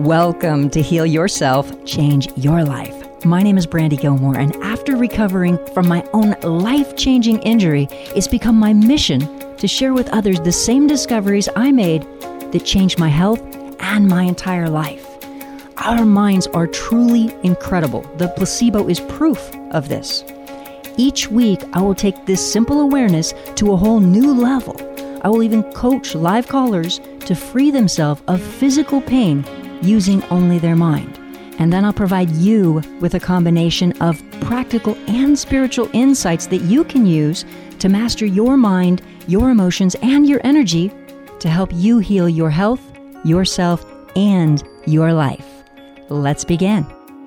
Welcome to Heal Yourself, Change Your Life. My name is Brandy Gilmore, and after recovering from my own life-changing injury, it's become my mission to share with others the same discoveries I made that changed my health and my entire life. Our minds are truly incredible. The placebo is proof of this. Each week, I will take this simple awareness to a whole new level. I will even coach live callers to free themselves of physical pain using only their mind. And then I'll provide you with a combination of practical and spiritual insights that you can use to master your mind, your emotions, and your energy to help you heal your health, yourself, and your life. Let's begin.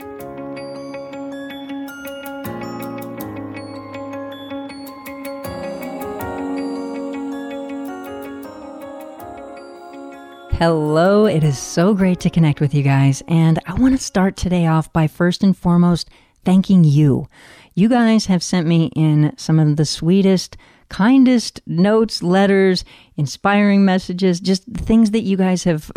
Hello, it is so great to connect with you guys, and I want to start today off by first and foremost thanking you. You guys have sent me in some of the sweetest, kindest notes, letters, inspiring messages, just things that you guys have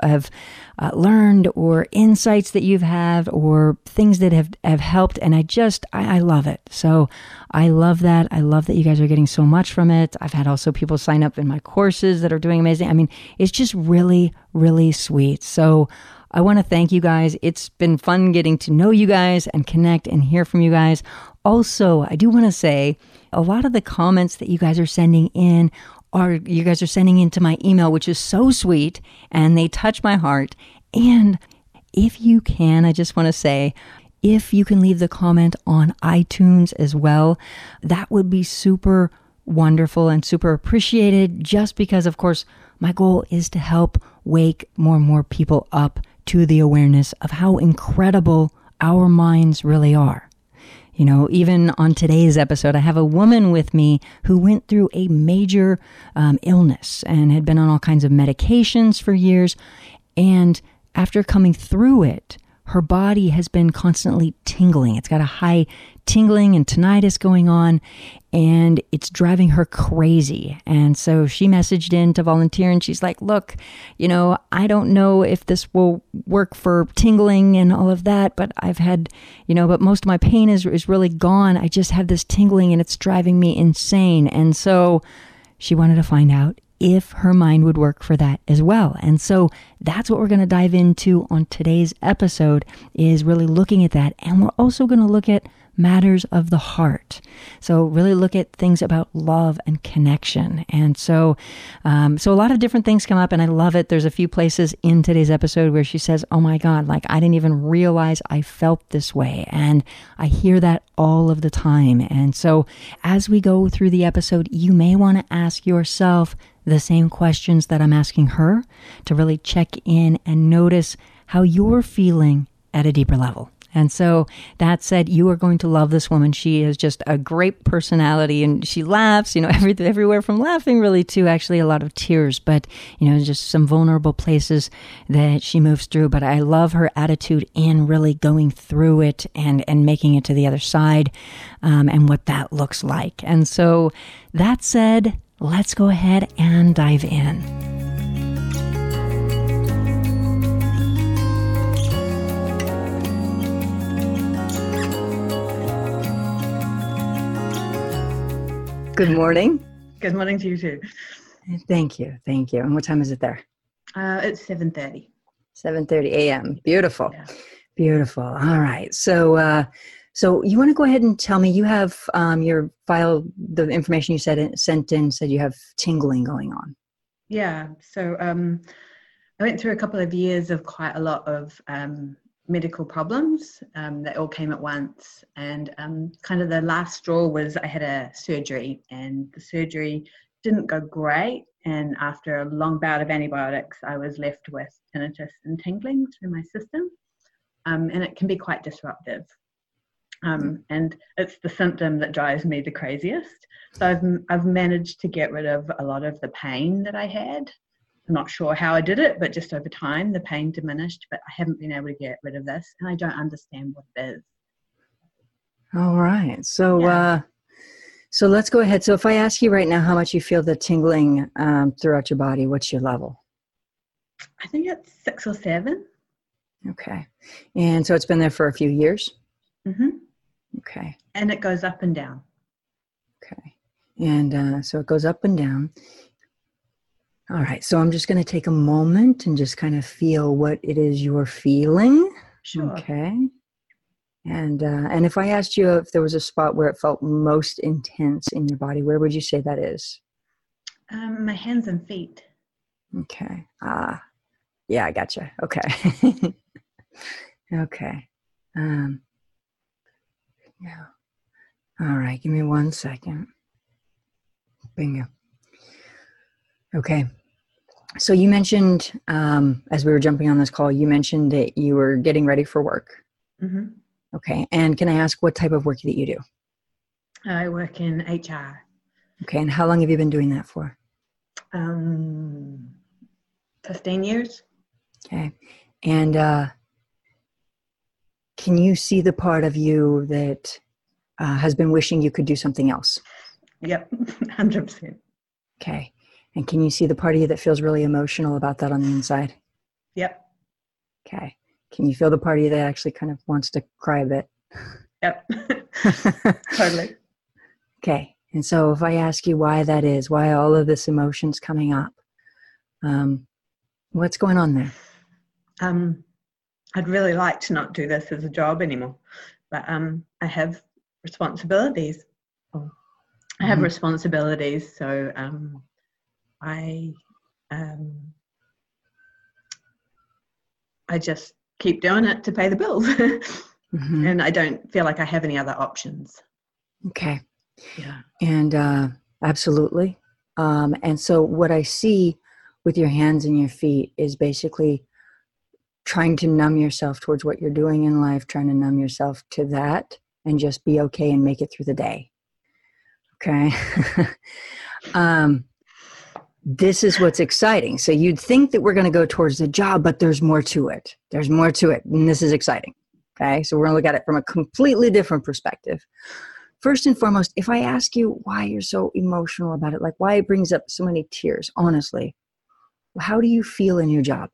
learned, or insights that you've had, or things that have helped, and I love it. So I love that. I love that you guys are getting so much from it. I've had also people sign up in my courses that are doing amazing. I mean, it's just really, really sweet. So I want to thank you guys. It's been fun getting to know you guys and connect and hear from you guys. Also, I do want to say a lot of the comments that you guys are sending in you guys are sending into my email, which is so sweet, and they touch my heart. And if you can, I just want to say, if you can leave the comment on iTunes as well, that would be super wonderful and super appreciated, just because, of course, my goal is to help wake more and more people up to the awareness of how incredible our minds really are. You know, even on today's episode, I have a woman with me who went through a major illness and had been on all kinds of medications for years. And after coming through it, her body has been constantly tingling. It's got a high tingling and tinnitus going on, and it's driving her crazy. And so she messaged in to volunteer, and she's like, look, you know, I don't know if this will work for tingling and all of that, but I've had, but most of my pain is really gone. I just have this tingling and it's driving me insane. And so she wanted to find out if her mind would work for that as well. And so that's what we're going to dive into on today's episode, is really looking at that. And we're also going to look at matters of the heart. So really look at things about love and connection. And so a lot of different things come up, and I love it. There's a few places in today's episode where she says, oh my God, like I didn't even realize I felt this way. And I hear that all of the time. And so as we go through the episode, you may want to ask yourself the same questions that I'm asking her, to really check in and notice how you're feeling at a deeper level. And so that said, you are going to love this woman. She is just a great personality, and she laughs, everywhere from laughing really to actually a lot of tears, but, just some vulnerable places that she moves through. But I love her attitude in really going through it and making it to the other side, and what that looks like. And so that said, let's go ahead and dive in. Good morning. Good morning to you too. Thank you. And what time is it there? It's 7:30. 7:30 a.m. Beautiful. Yeah. Beautiful. All right. So you want to go ahead and tell me, you have your file, the information you sent in said you have tingling going on. Yeah. So I went through a couple of years of quite a lot of medical problems that all came at once, and kind of the last straw was I had a surgery, and the surgery didn't go great, and after a long bout of antibiotics I was left with tinnitus and tingling through my system, and it can be quite disruptive, and it's the symptom that drives me the craziest. So I've managed to get rid of a lot of the pain that I had. I'm not sure how I did it, but just over time, the pain diminished, but I haven't been able to get rid of this, and I don't understand what it is. All right. So, so let's go ahead. So if I ask you right now how much you feel the tingling throughout your body, what's your level? I think it's 6 or 7. Okay. And so it's been there for a few years? Mm-hmm. Okay. And it goes up and down. Okay. And so it goes up and down. All right. So I'm just going to take a moment and just kind of feel what it is you're feeling. Sure. Okay. And if I asked you if there was a spot where it felt most intense in your body, where would you say that is? My hands and feet. Okay. Yeah, I gotcha. Okay. Okay. Yeah. All right. Give me 1 second. Bingo. Okay. So you mentioned, as we were jumping on this call, you mentioned that you were getting ready for work. Mm-hmm. Okay. And can I ask what type of work that you do? I work in HR. Okay. And how long have you been doing that for? 15 years. Okay. And can you see the part of you that has been wishing you could do something else? Yep, 100%. Okay. And can you see the part of you that feels really emotional about that on the inside? Yep. Okay. Can you feel the part of you that actually kind of wants to cry a bit? Yep. Totally. Okay. And so if I ask you why that is, why all of this emotion's coming up, what's going on there? I'd really like to not do this as a job anymore, but I have responsibilities. I have responsibilities, so I just keep doing it to pay the bills, and I don't feel like I have any other options. Okay. Yeah. And absolutely. And so what I see with your hands and your feet is basically trying to numb yourself towards what you're doing in life, trying to numb yourself to that and just be okay and make it through the day. Okay. This is what's exciting. So you'd think that we're going to go towards the job, but there's more to it. There's more to it. And this is exciting. Okay. So we're going to look at it from a completely different perspective. First and foremost, if I ask you why you're so emotional about it, like why it brings up so many tears, honestly, how do you feel in your job?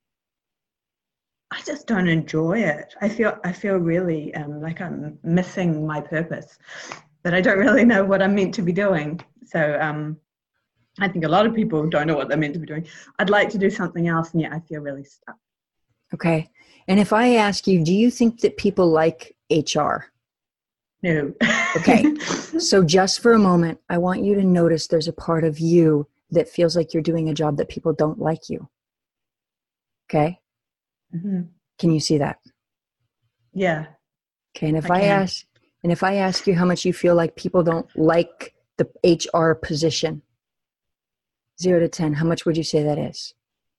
I just don't enjoy it. I feel really like I'm missing my purpose, that I don't really know what I'm meant to be doing. So I think a lot of people don't know what they're meant to be doing. I'd like to do something else, and yet I feel really stuck. Okay. And if I ask you, do you think that people like HR? No. Okay. So just for a moment, I want you to notice there's a part of you that feels like you're doing a job that people don't like you. Okay. Mm-hmm. Can you see that? Yeah. Okay. And if I ask you how much you feel like people don't like the HR position, 0 to 10, how much would you say that is?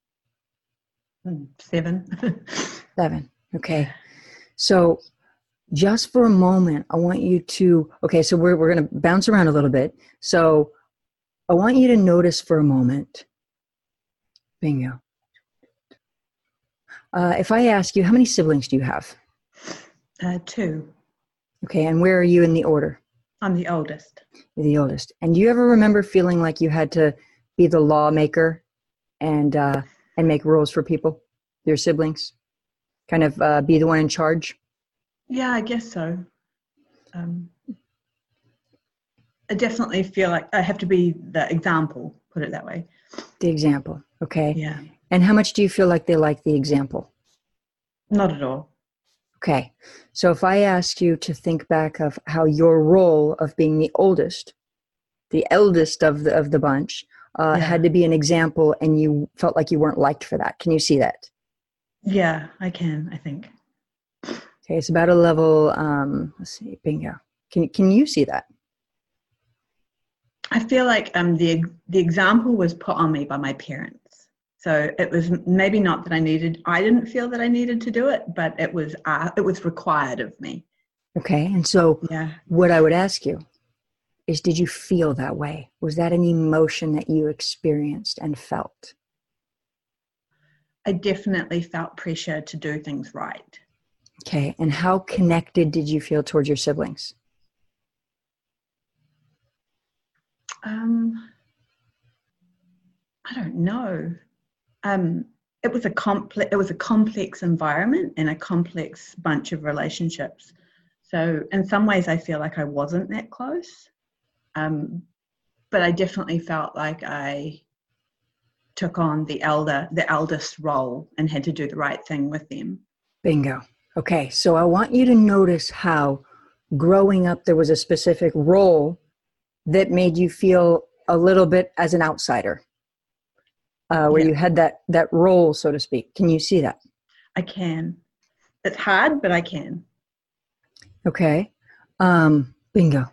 7. 7. Okay. So just for a moment, I want you to, okay, so we're going to bounce around a little bit. So I want you to notice for a moment. Bingo. If I ask you, how many siblings do you have? 2. Okay. And where are you in the order? I'm the oldest. You're the oldest. And do you ever remember feeling like you had to be the lawmaker and make rules for people, your siblings? Kind of be the one in charge? Yeah, I guess so. I definitely feel like I have to be the example, put it that way. The example. Okay. Yeah. And how much do you feel like they like the example? Not at all. Okay. So if I ask you to think back of how your role of being the oldest, the eldest of the bunch, had to be an example, and you felt like you weren't liked for that. Can you see that? Yeah, I can, I think. Okay, it's about a level, let's see, bingo. Can you see that? I feel like the example was put on me by my parents. So it was maybe not that I didn't feel that I needed to do it, but it was required of me. Okay, and so Yeah. what I would ask you is, did you feel that way? Was that an emotion that you experienced and felt? I definitely felt pressure to do things right. Okay, and how connected did you feel towards your siblings? I don't know. it was a complex environment and a complex bunch of relationships. So in some ways I feel like I wasn't that close. But I definitely felt like I took on the eldest role and had to do the right thing with them. Bingo. Okay, so I want you to notice how growing up there was a specific role that made you feel a little bit as an outsider, where you had that role, so to speak. Can you see that? I can. It's hard, but I can. Okay. Bingo.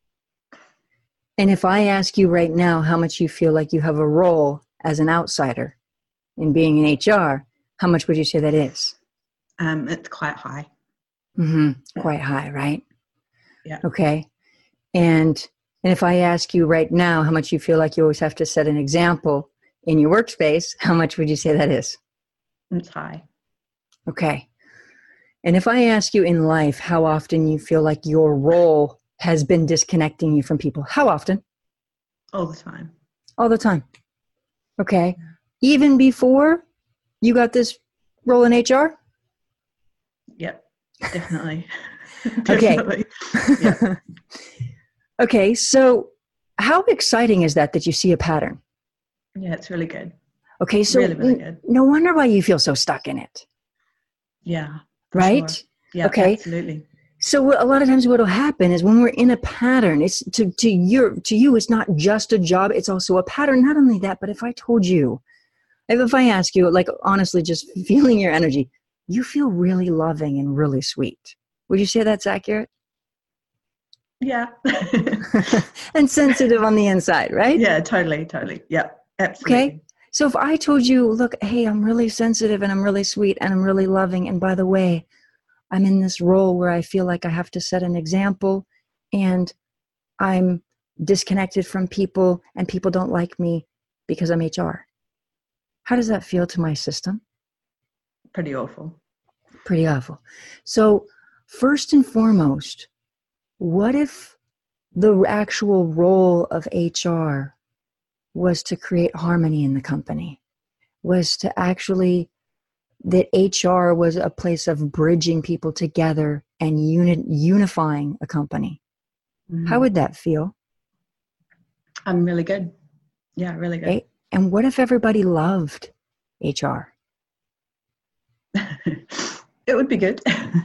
And if I ask you right now how much you feel like you have a role as an outsider in being in HR, how much would you say that is? It's quite high. Mm-hmm. Quite high, right? Yeah. Okay. And if I ask you right now how much you feel like you always have to set an example in your workspace, how much would you say that is? It's high. Okay. And if I ask you in life how often you feel like your role has been disconnecting you from people, how often? All the time. All the time. Okay. Even before you got this role in HR? Yep, definitely. Definitely. Okay. Yeah. Okay, so how exciting is that you see a pattern? Yeah, it's really good. Okay, so really, really good. No wonder why you feel so stuck in it. Yeah. Right? Sure. Yeah, okay. Absolutely. So a lot of times what will happen is when we're in a pattern, it's to you, it's not just a job, it's also a pattern. Not only that, but if I told you, if I ask you, like honestly, just feeling your energy, you feel really loving and really sweet. Would you say that's accurate? Yeah. And sensitive on the inside, right? Yeah, totally. Yeah, absolutely. Okay. So if I told you, look, hey, I'm really sensitive and I'm really sweet and I'm really loving. And by the way, I'm in this role where I feel like I have to set an example and I'm disconnected from people and people don't like me because I'm HR. How does that feel to my system? Pretty awful. Pretty awful. So first and foremost, what if the actual role of HR was to create harmony in the company, was to actually, that HR was a place of bridging people together and unifying a company? Mm-hmm. How would that feel? I'm really good. Yeah, really good. Okay. And what if everybody loved HR? It would be good.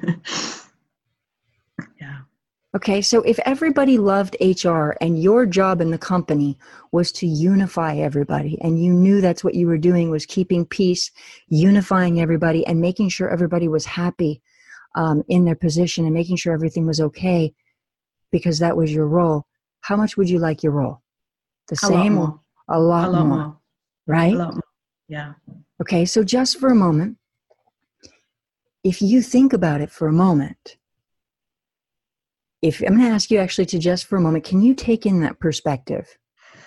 Yeah. Okay, so if everybody loved HR and your job in the company was to unify everybody and you knew that's what you were doing was keeping peace, unifying everybody and making sure everybody was happy in their position and making sure everything was okay because that was your role, how much would you like your role? The same? A lot more. Right? A lot more. Yeah. Okay, so just for a moment, if you think about it for a moment, if I'm going to ask you actually to just for a moment, can you take in that perspective?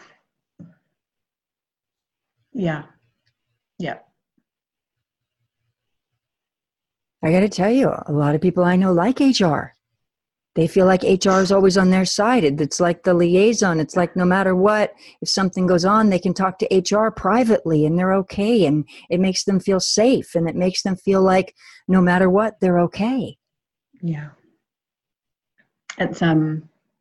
Yeah. Yeah. I got to tell you, a lot of people I know like HR. They feel like HR is always on their side. It's like the liaison. It's like no matter what, if something goes on, they can talk to HR privately and they're okay. And it makes them feel safe and it makes them feel like no matter what, they're okay. Yeah. It's the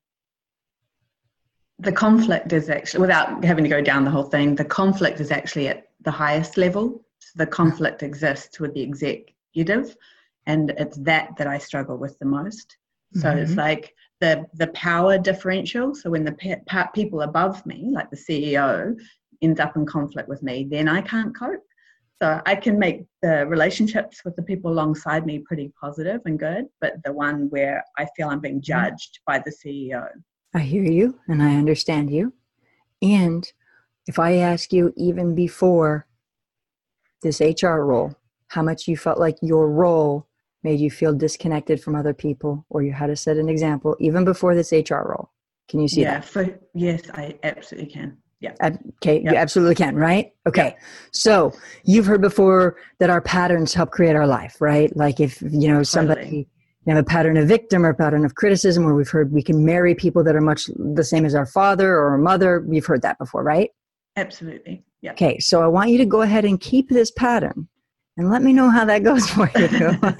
conflict is actually, without having to go down the whole thing, the conflict is actually at the highest level. So the conflict exists with the executive, and it's that I struggle with the most. So it's like the power differential. So when the people above me, like the CEO, ends up in conflict with me, then I can't cope. So I can make the relationships with the people alongside me pretty positive and good, but the one where I feel I'm being judged by the CEO. I hear you and I understand you. And if I ask you even before this HR role, how much you felt like your role made you feel disconnected from other people or you had to set an example even before this HR role, can you see that? Yes, I absolutely can. Yeah. Okay. Yep. You absolutely can, right? Okay. Yep. So you've heard before that our patterns help create our life, right? Like if, somebody, you have a pattern of victim or a pattern of criticism, or we've heard we can marry people that are much the same as our father or our mother. We've heard that before, right? Absolutely. Yeah. Okay, so I want you to go ahead and keep this pattern and let me know how that goes for you.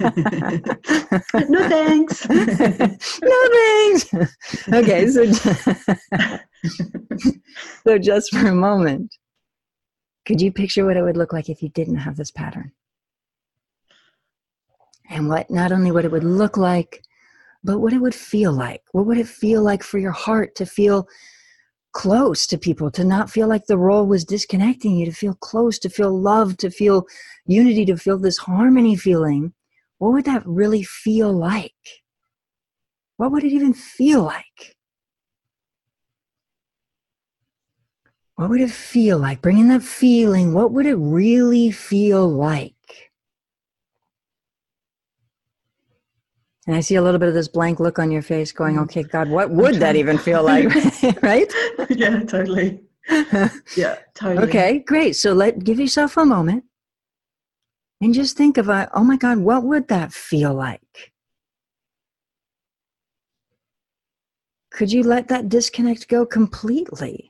No thanks. No thanks. Okay, so just for a moment, could you picture what it would look like if you didn't have this pattern? And what not only what it would look like, but what it would feel like. What would it feel like for your heart to feel close to people, to not feel like the role was disconnecting you, to feel close, to feel love, to feel unity, to feel this harmony feeling? What would that really feel like? What would it even feel like? What would it feel like? Bring in that feeling. What would it really feel like? And I see a little bit of this blank look on your face going, okay, God, what would that even feel like? Right? Yeah, totally. Yeah, totally. Okay, great. So give yourself a moment and just think about, oh my God, what would that feel like? Could you let that disconnect go completely?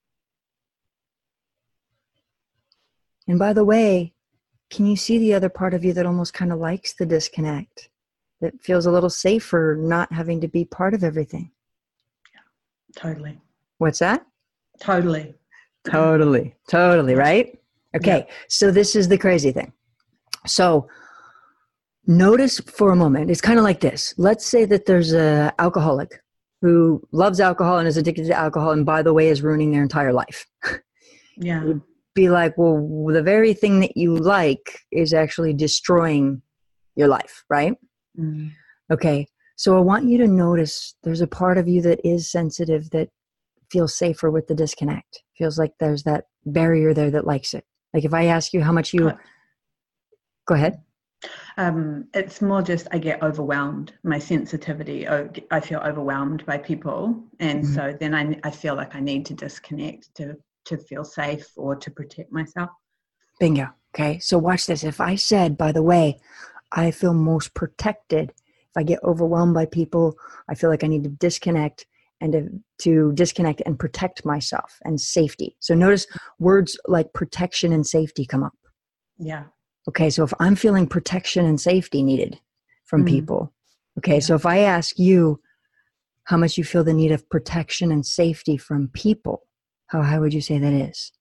And by the way, can you see the other part of you that almost kind of likes the disconnect? That feels a little safer not having to be part of everything? Totally. What's that? Totally. Totally, Yeah. right? Okay, Yeah. so this is the crazy thing. So notice for a moment, it's kind of like this. Let's say that there's an alcoholic who loves alcohol and is addicted to alcohol, and by the way, is ruining their entire life. Yeah. You'd be like, well, the very thing that you like is actually destroying your life, right? Mm. Okay, so I want you to notice there's a part of you that is sensitive, that feels safer with the disconnect. Feels like there's that barrier there that likes it. Like if I ask you how much you... Go ahead. It's more just I get overwhelmed. My sensitivity, I feel overwhelmed by people. And so then I feel like I need to disconnect to feel safe or to protect myself. Bingo. Okay, so watch this. If I said, by the way, I feel most protected if I get overwhelmed by people, I feel like I need to disconnect and to disconnect and protect myself and safety. So notice words like protection and safety come up. Yeah. Okay, so if I'm feeling protection and safety needed from people, okay, so if I ask you how much you feel the need of protection and safety from people, how high would you say that is?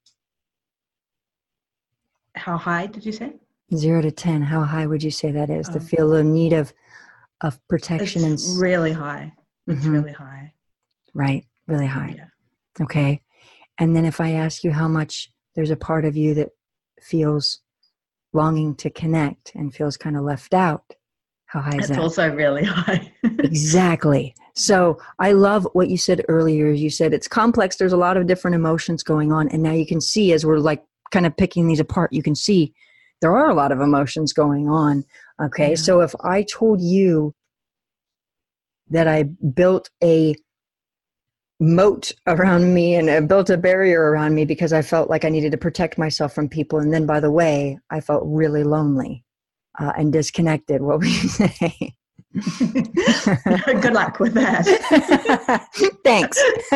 How high did you say? 0 to 10, how high would you say that is to feel the need of protection? It's really high. It's really high. Right, really high. Yeah. Okay, and then if I ask you how much there's a part of you that feels longing to connect and feels kind of left out, how high is that? It's also really high. Exactly. So I love what you said earlier. You said it's complex. There's a lot of different emotions going on. And now you can see, as we're like kind of picking these apart, you can see there are a lot of emotions going on. Okay. Yeah. So if I told you that I built a moat around me and I built a barrier around me because I felt like I needed to protect myself from people. And then, by the way, I felt really lonely and disconnected, what would you say? Good luck with that. Thanks.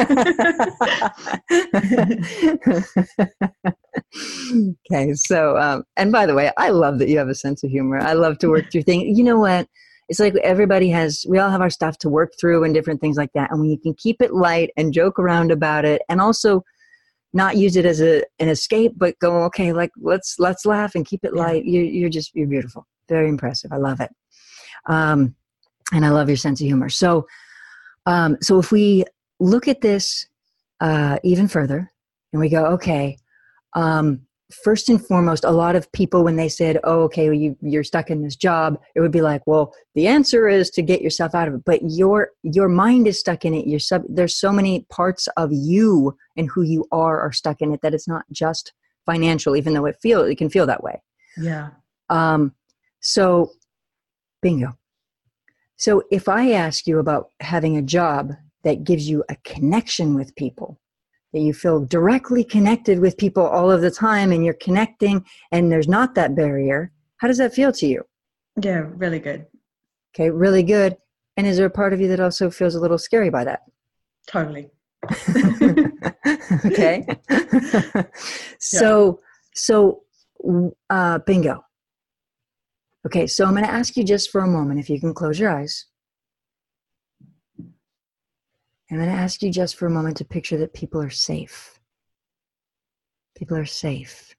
Okay, so and by the way, I love that you have a sense of humor. I love to work through things. You know what? It's like we all have our stuff to work through and different things like that. And when you can keep it light and joke around about it, and also not use it as an escape, but go, okay, like let's laugh and keep it light. You're beautiful. Very impressive. I love it. And I love your sense of humor. So, so if we look at this even further and we go, okay, first and foremost, a lot of people, when they said, oh, okay, well, you're stuck in this job, it would be like, well, the answer is to get yourself out of it. But your mind is stuck in it. There's so many parts of you and who you are stuck in it that it's not just financial, even though it can feel that way. Yeah. So bingo. So if I ask you about having a job that gives you a connection with people, that you feel directly connected with people all of the time and you're connecting and there's not that barrier, how does that feel to you? Yeah, really good. Okay, really good. And is there a part of you that also feels a little scary by that? Totally. Okay. Yeah. Bingo. Okay. So I'm going to ask you just for a moment, if you can close your eyes. I'm going to ask you just for a moment to picture that people are safe. People are safe.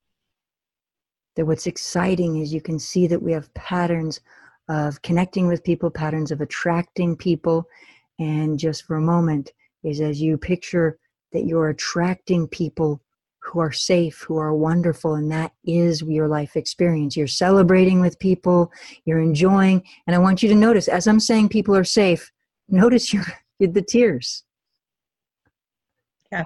That what's exciting is you can see that we have patterns of connecting with people, patterns of attracting people. And just for a moment is as you picture that you're attracting people who are safe, who are wonderful, and that is your life experience. You're celebrating with people, you're enjoying, and I want you to notice, as I'm saying people are safe, notice the tears. Yeah.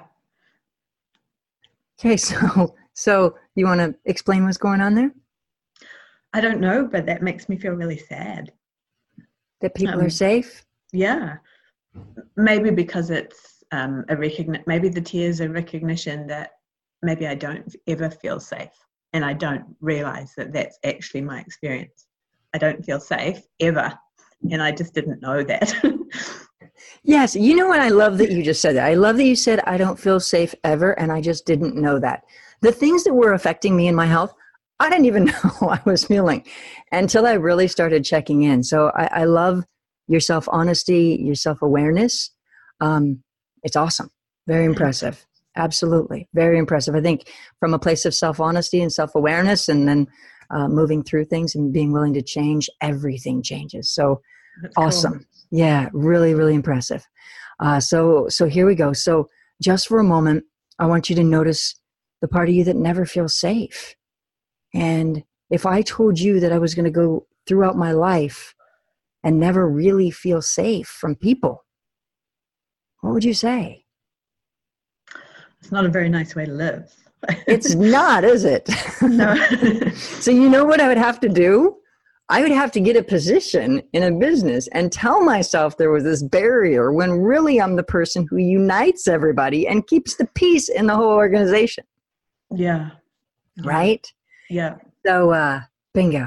Okay, so you want to explain what's going on there? I don't know, but that makes me feel really sad. That people are safe? Yeah. Maybe because it's maybe the tears are recognition that maybe I don't ever feel safe, and I don't realize that that's actually my experience. I don't feel safe ever, and I just didn't know that. Yes, you know what? I love that you just said that. I love that you said, I don't feel safe ever, and I just didn't know that. The things that were affecting me in my health, I didn't even know I was feeling until I really started checking in. So I love your self-honesty, your self-awareness. It's awesome. Very impressive. Absolutely. Very impressive. I think from a place of self-honesty and self-awareness, and then moving through things and being willing to change, everything changes. So That's awesome. cool. Yeah, really, really impressive. So here we go. So just for a moment, I want you to notice the part of you that never feels safe. And if I told you that I was going to go throughout my life and never really feel safe from people, what would you say? It's not a very nice way to live. It's not, is it? No. So you know what I would have to do? I would have to get a position in a business and tell myself there was this barrier when really I'm the person who unites everybody and keeps the peace in the whole organization. Yeah. Right? Yeah. So, bingo.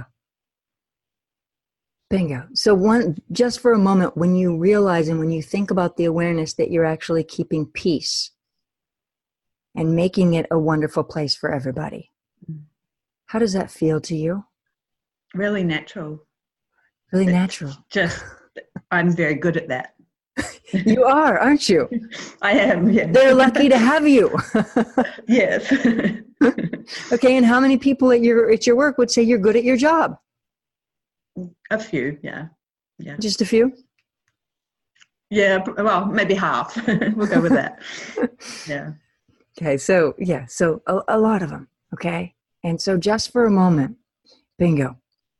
Bingo. So just for a moment, when you realize and when you think about the awareness that you're actually keeping peace and making it a wonderful place for everybody, how does that feel to you? Really natural. Really It's natural. Just, I'm very good at that. You are, aren't you? I am, yeah. They're lucky to have you. Yes. Okay, and how many people at your work would say you're good at your job? A few, yeah. Yeah. Just a few? Yeah, well, maybe half. We'll go with that. Yeah. Okay, so a lot of them, okay? And so just for a moment, bingo.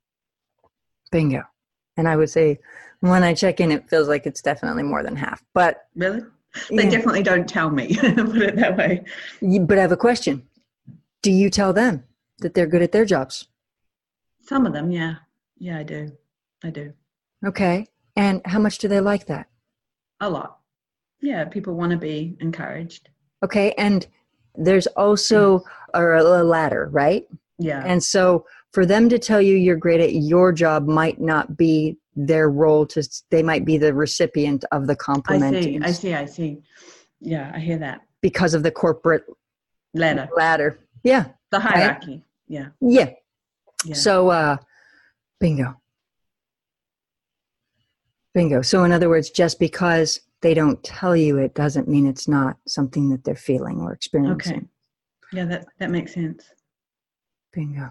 And I would say when I check in, it feels like it's definitely more than half. But Really? They definitely don't tell me, put it that way. But I have a question. Do you tell them that they're good at their jobs? Some of them, yeah. Yeah, I do. Okay. And how much do they like that? A lot. Yeah, people want to be encouraged. Okay. And there's also a ladder, right? Yeah. And so for them to tell you you're great at your job might not be their role they might be the recipient of the compliment. I see. Yeah, I hear that. Because of the corporate ladder. Yeah. The hierarchy. Right? Yeah. So, bingo. So in other words, just because they don't tell you it doesn't mean it's not something that they're feeling or experiencing. Okay. Yeah, that makes sense. Bingo.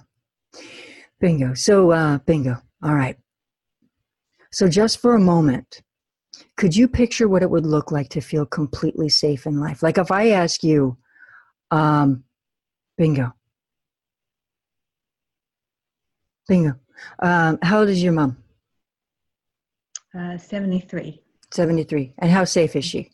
So, bingo. All right. So just for a moment, could you picture what it would look like to feel completely safe in life? Like if I ask you, bingo. How old is your mom? 73. 73. And how safe is she?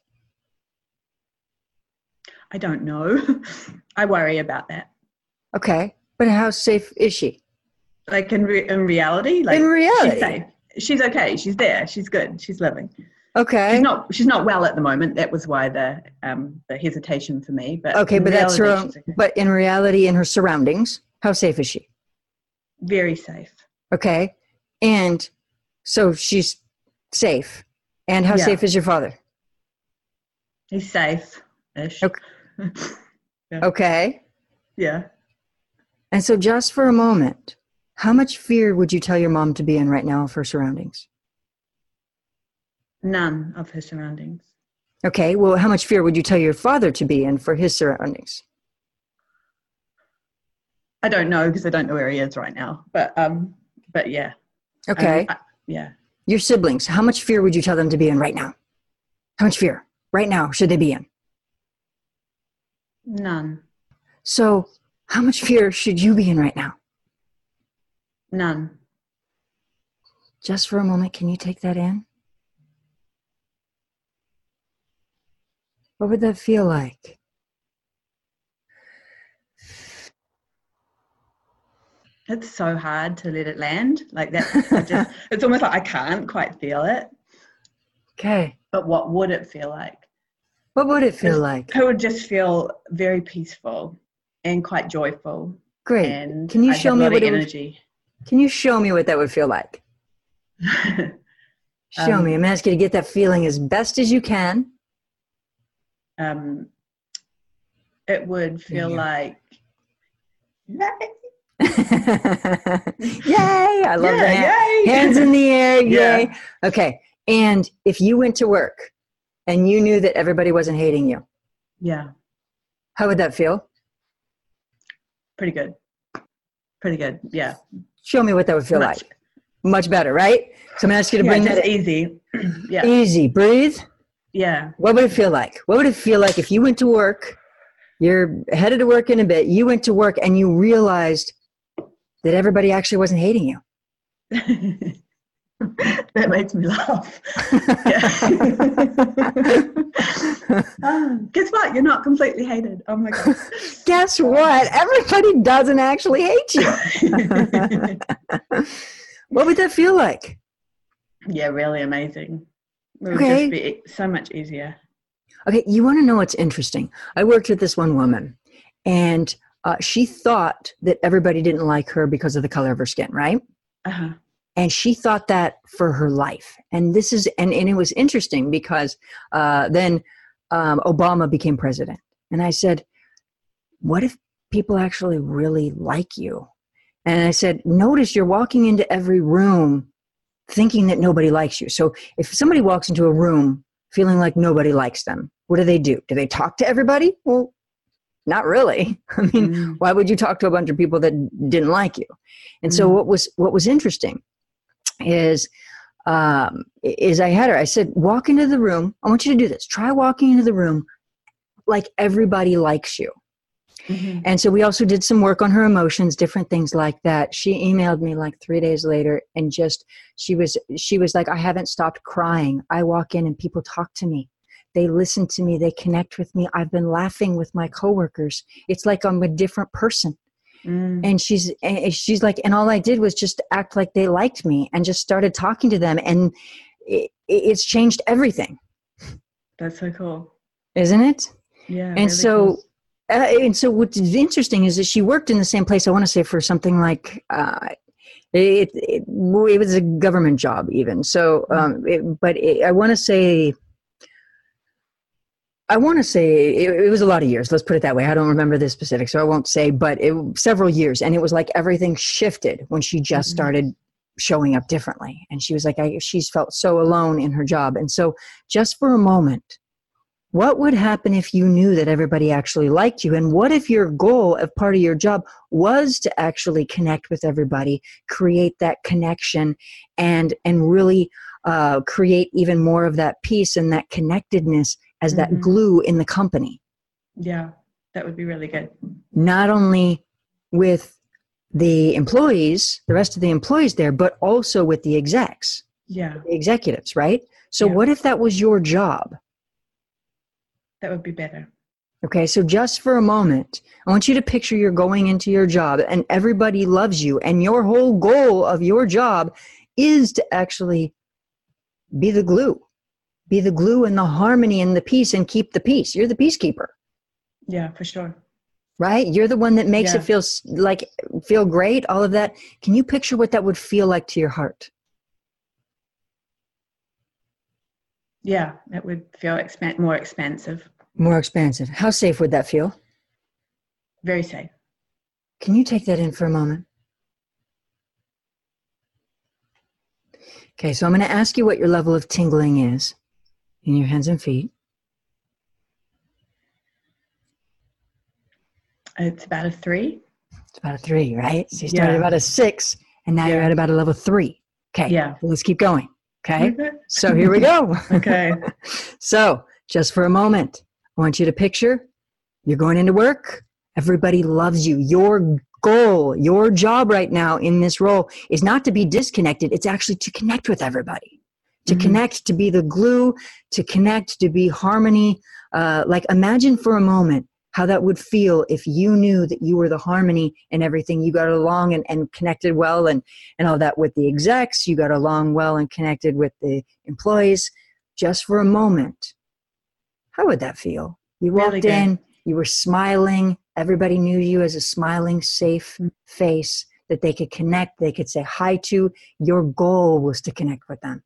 I don't know. I worry about that. Okay. But how safe is she? Like in reality? Like in reality. She's safe. She's okay. She's there. She's good. She's living. Okay. She's not well at the moment. That was why the hesitation for me. But okay, but that's her own, okay. But in reality, in her surroundings, how safe is she? Very safe. Okay. And so she's safe. And how safe is your father? He's safe. ish. Okay. Yeah. Okay. Yeah. And so just for a moment, how much fear would you tell your mom to be in right now of her surroundings? None of her surroundings. Okay. Well, how much fear would you tell your father to be in for his surroundings? I don't know because I don't know where he is right now. But yeah. Okay. Yeah. Your siblings, how much fear would you tell them to be in right now? How much fear right now should they be in? None. So how much fear should you be in right now? None. Just for a moment, can you take that in? What would that feel like? It's so hard to let it land like that. It's almost like I can't quite feel it. Okay. But what would it feel like? What would it feel like? It would just feel very peaceful and quite joyful. Great. And Can you I'd show have me a lot what of it would, energy. Can you show me what that would feel like? Show me. I'm asking you to get that feeling as best as you can. It would feel like, yay! I love that. Hands in the air. Yay. Yeah. Okay. And if you went to work and you knew that everybody wasn't hating you, yeah, how would that feel? Pretty good. Yeah. Show me what that would feel like. Much better, right? So I'm going to ask you to bring that easy. Yeah. Easy. Breathe. Yeah. What would it feel like? What would it feel like if you went to work, you're headed to work in a bit, you went to work and you realized that everybody actually wasn't hating you? That makes me laugh. Guess what? You're not completely hated. Oh my God. Guess what? Everybody doesn't actually hate you. What would that feel like? Yeah, really amazing. It would Okay. just be so much easier. Okay, you want to know what's interesting? I worked with this one woman, and she thought that everybody didn't like her because of the color of her skin, right? Uh-huh. And she thought that for her life. And this is, and it was interesting because then Obama became president. And I said, what if people actually really like you? And I said, notice you're walking into every room thinking that nobody likes you. So if somebody walks into a room feeling like nobody likes them, what do? Do they talk to everybody? Well, not really. I mean, why would you talk to a bunch of people that didn't like you? And so what was interesting is I said, walk into the room. I want you to do this. Try walking into the room like everybody likes you. Mm-hmm. And so we also did some work on her emotions, different things like that. She emailed me like 3 days later and just, she was like, I haven't stopped crying. I walk in and people talk to me. They listen to me. They connect with me. I've been laughing with my coworkers. It's like I'm a different person. And she's like, and all I did was just act like they liked me and just started talking to them. And it's changed everything. That's so cool. Isn't it? Yeah. And really so, cool. And so what's interesting is that she worked in the same place, I want to say, for something like, it was a government job even. So, I want to say it was a lot of years. Let's put it that way. I don't remember the specifics, so I won't say, but several years. And it was like everything shifted when she just started showing up differently. And she was like, she's felt so alone in her job. And so just for a moment, what would happen if you knew that everybody actually liked you? And what if your goal of part of your job was to actually connect with everybody, create that connection, and really create even more of that peace and that connectedness as that glue in the company? Yeah, that would be really good. Not only with the employees, the rest of the employees there, but also with the execs. Yeah. The executives, right? So what if that was your job? That would be better. Okay, so just for a moment, I want you to picture you're going into your job and everybody loves you, and your whole goal of your job is to actually be the glue. Be the glue and the harmony and the peace and keep the peace. You're the peacekeeper. Yeah, for sure. Right? You're the one that makes it feel great, all of that. Can you picture what that would feel like to your heart? Yeah, it would feel more expansive. More expansive. How safe would that feel? Very safe. Can you take that in for a moment? Okay, so I'm going to ask you what your level of tingling is in your hands and feet. It's about a 3. It's about a 3, right? So you started about a 6, and now you're at about a level 3. Okay, so let's keep going. Okay, so here we go. Okay. So just for a moment, I want you to picture you're going into work. Everybody loves you. Your goal, your job right now in this role is not to be disconnected. It's actually to connect with everybody, to connect, to be the glue, to connect, to be harmony. Like imagine for a moment how that would feel if you knew that you were the harmony and everything. You got along and connected well and all that with the execs. You got along well and connected with the employees. Just for a moment, how would that feel? You walked in, you were smiling. Everybody knew you as a smiling, safe face that they could connect, they could say hi to. Your goal was to connect with them.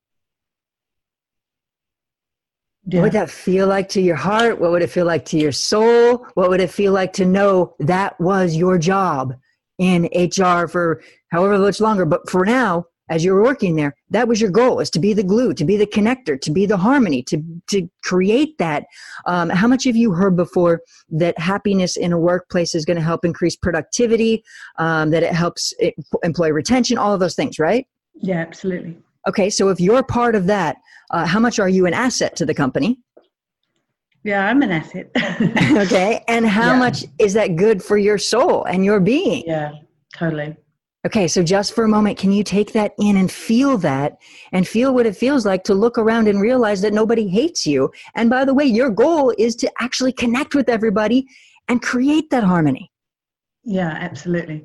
Yeah. What would that feel like to your heart? What would it feel like to your soul? What would it feel like to know that was your job in HR for however much longer? But for now, as you were working there, that was your goal, is to be the glue, to be the connector, to be the harmony, to create that. How much have you heard before that happiness in a workplace is going to help increase productivity, that it helps employee retention, all of those things, right? Yeah, absolutely. Okay, so if you're part of that, how much are you an asset to the company? Yeah, I'm an asset. Okay, and how much is that good for your soul and your being? Yeah, totally. Okay, so just for a moment, can you take that in and feel that and feel what it feels like to look around and realize that nobody hates you? And by the way, your goal is to actually connect with everybody and create that harmony. Yeah, absolutely.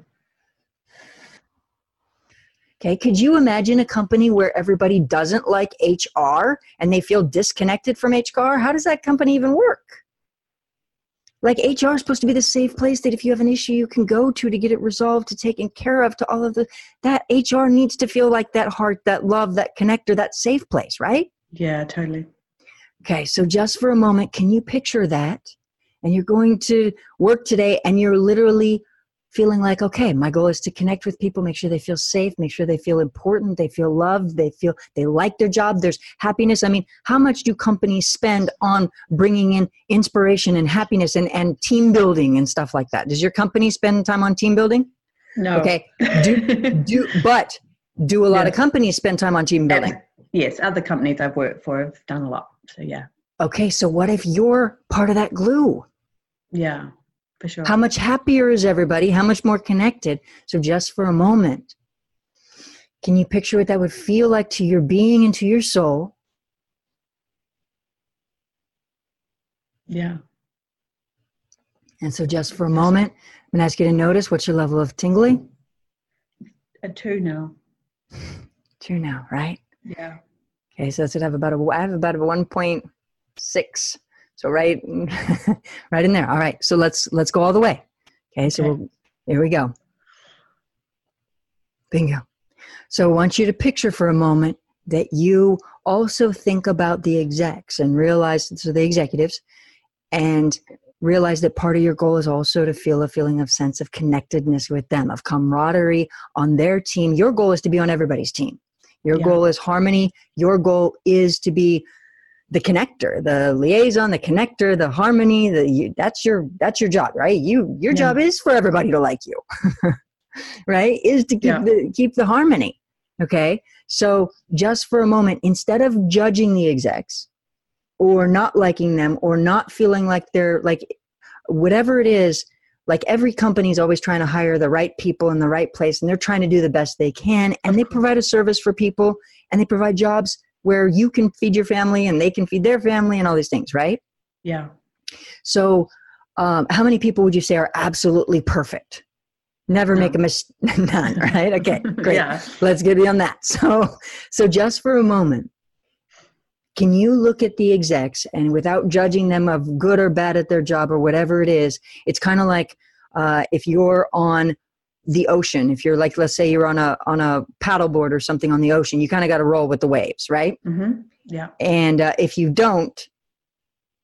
Okay, could you imagine a company where everybody doesn't like HR and they feel disconnected from HR? How does that company even work? Like HR is supposed to be the safe place that if you have an issue, you can go to get it resolved, to taken care of, to all of that HR needs to feel like that heart, that love, that connector, that safe place, right? Yeah, totally. Okay, so just for a moment, can you picture that? And you're going to work today and you're literally feeling like, okay, my goal is to connect with people, make sure they feel safe, make sure they feel important, they feel loved, they feel they like their job, there's happiness. I mean, how much do companies spend on bringing in inspiration and happiness and team building and stuff like that? Does your company spend time on team building? No. Okay. But do a lot of companies spend time on team building? Yes, other companies I've worked for have done a lot. So yeah. Okay, so what if you're part of that glue? Yeah. For sure. How much happier is everybody? How much more connected? So just for a moment, can you picture what that would feel like to your being and to your soul? Yeah. And so just for a moment, I'm going to ask you to notice what's your level of tingling? A 2 now. 2 now, right? Yeah. Okay, so that's what I have about a 1.6. So right in there. All right. So let's go all the way. Okay. So here we go. Bingo. So I want you to picture for a moment that you also think about the execs and realize, so the executives, and realize that part of your goal is also to feel a feeling of sense of connectedness with them, of camaraderie on their team. Your goal is to be on everybody's team. Your goal is harmony. Your goal is to be the connector, the liaison, the connector, the harmony, that's your job, right? Your job is for everybody to like you, right? Is to keep the harmony. Okay. So just for a moment, instead of judging the execs or not liking them or not feeling like they're like, whatever it is, like every company is always trying to hire the right people in the right place and they're trying to do the best they can. And they provide a service for people and they provide jobs where you can feed your family and they can feed their family and all these things, right? Yeah. So how many people would you say are absolutely perfect? Never make a mistake. None, right? Okay, great. Let's get beyond that. So just for a moment, can you look at the execs and without judging them of good or bad at their job or whatever it is, it's kind of like if you're on the ocean, if you're like, let's say you're on a paddleboard or something on the ocean, you kind of got to roll with the waves, right? Mm-hmm. Yeah. And if you don't,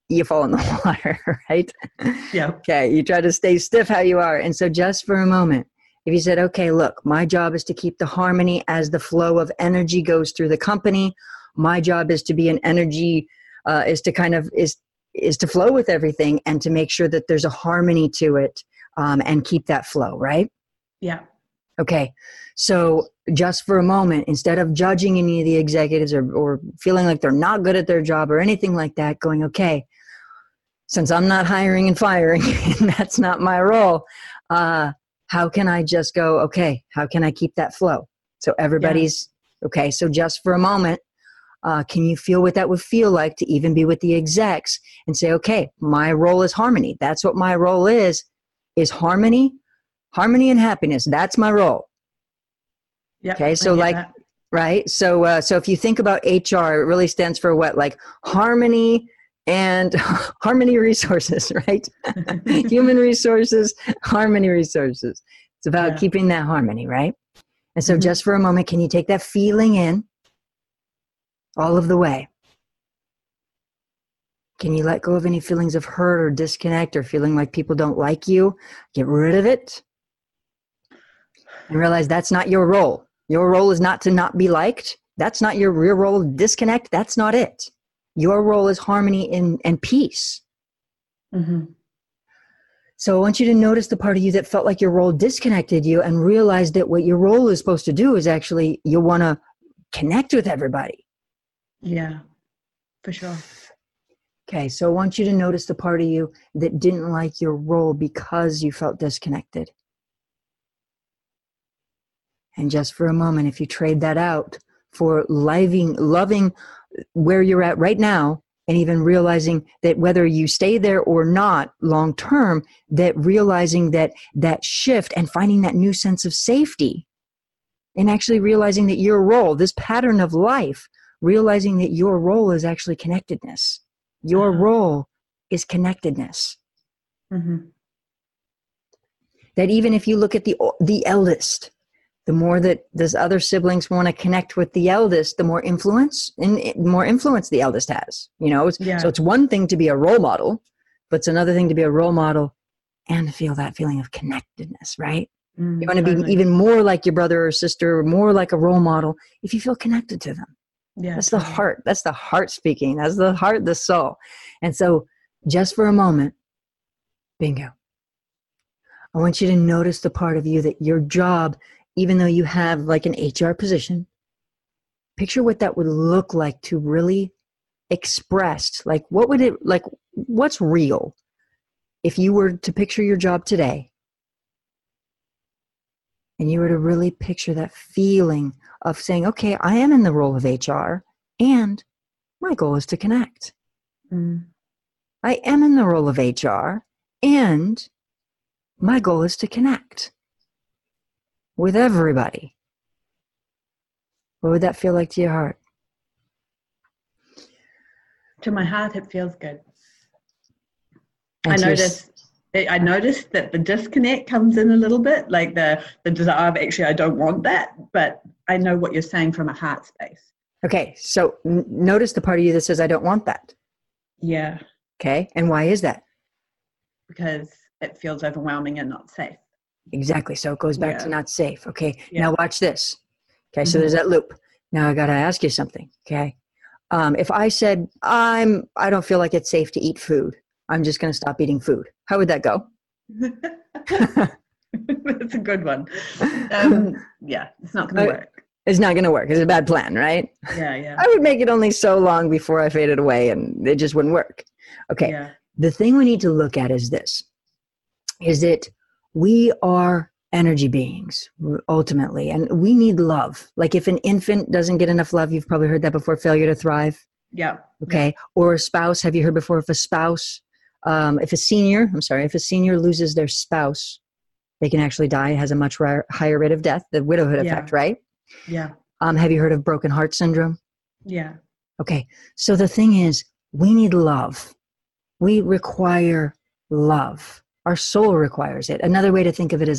you fall in the water, right? Yeah. Okay, you try to stay stiff how you are. And so just for a moment, if you said, okay, look, my job is to keep the harmony as the flow of energy goes through the company. My job is to be an energy, is to flow with everything and to make sure that there's a harmony to it, and keep that flow, right? Yeah. Okay, so just for a moment, instead of judging any of the executives or feeling like they're not good at their job or anything like that, going, okay, since I'm not hiring and firing, and that's not my role, how can I just go, okay, how can I keep that flow? So everybody's, okay, so just for a moment, can you feel what that would feel like to even be with the execs and say, okay, my role is harmony. That's what my role is harmony and happiness. That's my role. Yeah. Okay, so right? So if you think about HR, it really stands for what? Like harmony and harmony resources, right? Human resources, harmony resources. It's about keeping that harmony, right? And so just for a moment, can you take that feeling in all of the way? Can you let go of any feelings of hurt or disconnect or feeling like people don't like you? Get rid of it and realize that's not your role. Your role is not to not be liked. That's not your real role. Disconnect. That's not it. Your role is harmony and peace. Mm-hmm. So I want you to notice the part of you that felt like your role disconnected you and realize that what your role is supposed to do is actually you want to connect with everybody. Yeah, for sure. Okay, so I want you to notice the part of you that didn't like your role because you felt disconnected. And just for a moment, if you trade that out for loving where you're at right now, and even realizing that whether you stay there or not long term, that realizing that shift and finding that new sense of safety, and actually realizing that your role, this pattern of life, realizing that your role is actually connectedness. Your role is connectedness. Mm-hmm. That even if you look at the eldest, the more that those other siblings want to connect with the eldest, the more influence the eldest has. So it's one thing to be a role model, but it's another thing to be a role model and feel that feeling of connectedness, right? You want to be even more like your brother or sister, or more like a role model if you feel connected to them. Yeah, that's the heart. That's the heart speaking. That's the heart, the soul. And so just for a moment, bingo. I want you to notice the part of you that your job, even though you have like an HR position, picture what that would look like to really express. Like what's real? If you were to picture your job today and you were to really picture that feeling of saying, okay, I am in the role of HR and my goal is to connect. I am in the role of HR and my goal is to connect with everybody. What would that feel like to your heart? To my heart, it feels good. And I noticed that the disconnect comes in a little bit, like the desire of actually, I don't want that, but I know what you're saying from a heart space. Okay, so notice the part of you that says, I don't want that. Yeah. Okay, and why is that? Because it feels overwhelming and not safe. Exactly, so it goes back to not safe. Okay, now watch this. Okay, so there's that loop. Now I got to ask you something, okay? If I said, I don't feel like it's safe to eat food, I'm just going to stop eating food. How would that go? That's a good one. Yeah, it's not going to work. It's not going to work. It's a bad plan, right? Yeah. I would make it only so long before I faded away and it just wouldn't work. Okay. Yeah. The thing we need to look at is this, is that we are energy beings ultimately, and we need love. Like if an infant doesn't get enough love, you've probably heard that before, failure to thrive. Yeah. Okay. Yeah. Or a spouse. Have you heard before if a spouse, if a senior loses their spouse, they can actually die. It has a much higher rate of death, the widowhood effect, right? Yeah. Have you heard of broken heart syndrome? Yeah. Okay. So the thing is, we need love. We require love. Our soul requires it. Another way to think of it is like this. If we look at a plant, what does it need? It needs